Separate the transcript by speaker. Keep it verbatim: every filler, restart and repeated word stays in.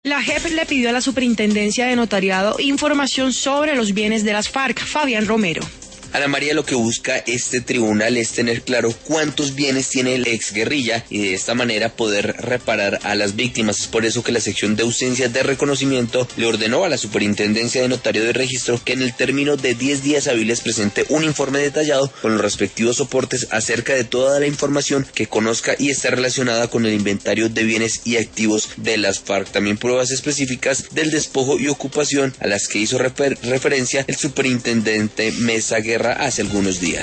Speaker 1: La J E P le pidió a la Superintendencia de Notariado información sobre los bienes de las FARC. Fabián Romero.
Speaker 2: Ana María, lo que busca este tribunal es tener claro cuántos bienes tiene el exguerrilla y de esta manera poder reparar a las víctimas. Es por eso que la sección de ausencias de reconocimiento le ordenó a la Superintendencia de Notario de Registro que en el término de diez días hábiles presente un informe detallado con los respectivos soportes acerca de toda la información que conozca y esté relacionada con el inventario de bienes y activos de las FARC. También pruebas específicas del despojo y ocupación a las que hizo refer- referencia el superintendente Mesa Guerra hace algunos días.